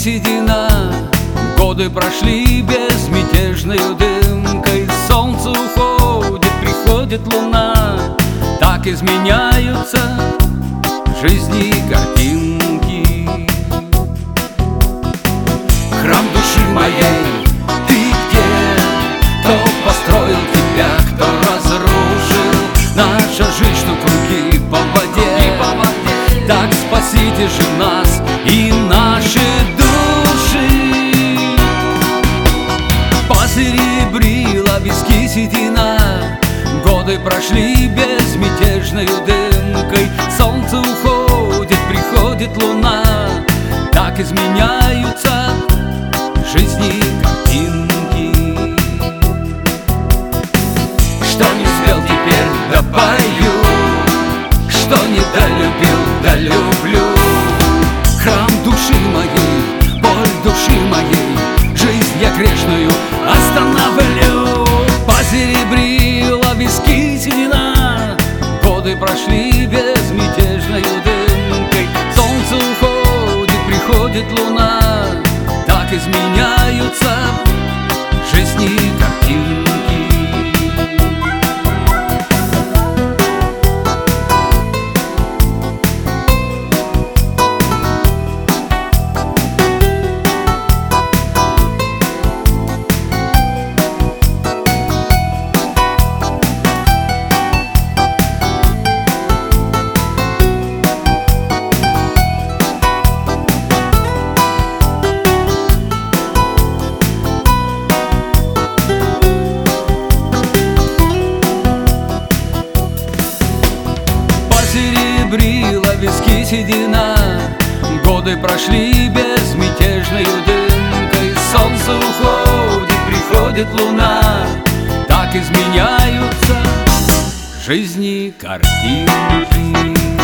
седина, годы прошли безмятежною дымкой. Солнце уходит, приходит луна, так изменяются жизни картинки. Храм души моей, ты где? Кто построил тебя, кто разрушил? Наша жизнь, что круги по воде. Так спасите же нас и наши души. Посеребрила виски седина, годы прошли безмятежною дымкой. Солнце уходит, приходит луна, так изменяются жизни картинки. Что не спел, теперь допою, что не долюбил, долюблю. Храм души моей, боль души моей, жизнь я грешную остановлю. Посеребрила виски седина, годы прошли безмятежною дымкой. Солнце уходит, приходит луна, так изменяются жизни картинки. Посеребрила виски седина, годы прошли безмятежною дымкой. Солнце уходит, приходит луна, так изменяются жизни картинки.